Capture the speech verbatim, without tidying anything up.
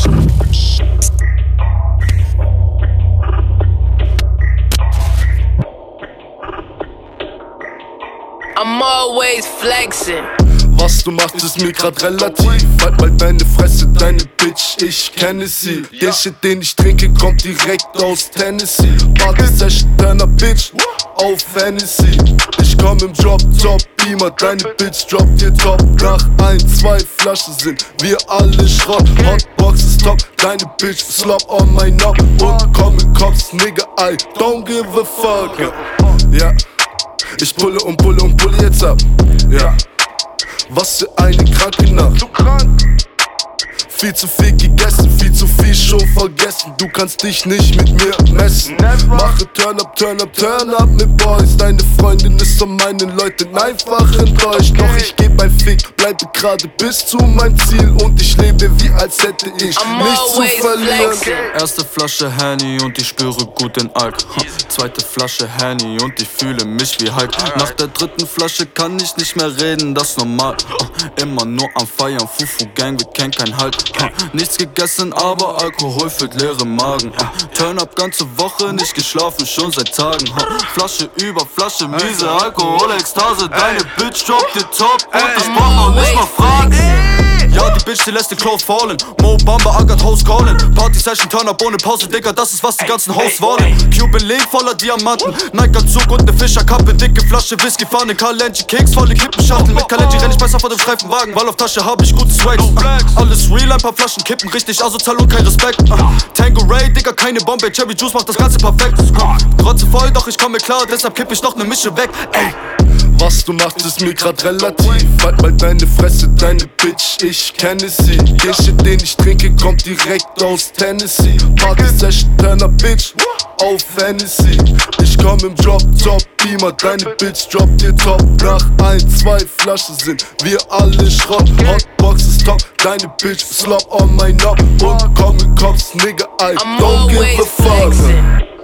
I'm always flexing. Was du machst, ist mir grad relativ. Halt mal deine Fresse, deine Bitch, ich kenne sie. Der Shit, den ich trinke, kommt direkt aus Tennessee. Party Session, Turner Bitch, auf Hennessy. Ich komm im Drop, Top Beamer, deine Bitch droppt dir top. Nach ein, zwei Flaschen sind wir alle Schrott. Hotbox ist top, deine Bitch slop on my knob. Und komm in Cops, nigga, I don't give a fuck. Ja, yeah. Ich pulle und pulle und pulle jetzt ab. Ja, yeah. Was für eine kranke Nacht. Viel zu viel gegessen, viel zu viel schon vergessen. Du kannst dich nicht mit mir messen. Mache Turn up, Turn up, Turn up mit Boys. Deine Freundin ist von meinen Leuten einfach enttäuscht. Doch ich geb ein Fick, bleibe gerade bis zu meinem Ziel. Und ich lebe wie als hätte ich nichts zu verlieren. Erste Flasche Henny und ich spüre gut den Alk. Zweite Flasche Henny und ich fühle mich wie Hulk. Nach der dritten Flasche kann ich nicht mehr reden, das ist normal. Immer nur am Feiern, Fufu Gang, wir kennen kein Halt. Nichts gegessen, aber Alkohol füllt leere Magen. Turn up ganze Woche, nicht geschlafen, schon seit Tagen. Flasche über Flasche, miese Alkohol, Ekstase. Deine Bitch droppt dir top und ich brauch noch nicht mal fragen. Ja, die Bitch, die lässt den Clothes fallen. Mo Bamba, I got hoes calling. Party Session, Turn up ohne Pause, Digga, das ist was die ganzen Hoes wollen. Cuban Link voller Diamanten, Nike-Anzug und ne Fischerkappe. Dicke Flasche Whisky, Fahne, Kalenji, Keks, volle Kippenschachtel. Mit Kalenji renn ich besser vor dem Streifenwagen, weil auf Tasche hab ich gutes Swag. Alles real, ein paar Flaschen kippen, richtig asozial und kein Respekt. Tango Ray, Digga, keine Bombe, Cherry Juice macht das Ganze perfekt. Trotze voll, doch ich komme klar, deshalb kipp ich noch ne Mische weg. Ey. Was du machst, ist mir grad relativ. Halt mal deine Fresse, deine Bitch, ich kenne sie. Der Shit, den ich trinke, kommt direkt aus Tennessee. Party Session, Turner Bitch, auf Hennessy. Ich komm im Drop, Top Beamer, deine Bitch droppt dir top. Nach ein, zwei Flaschen sind wir alle Schrott. Hotbox ist top, deine Bitch slop on my knob. Und komm in Cops, nigga, I don't give a fuck.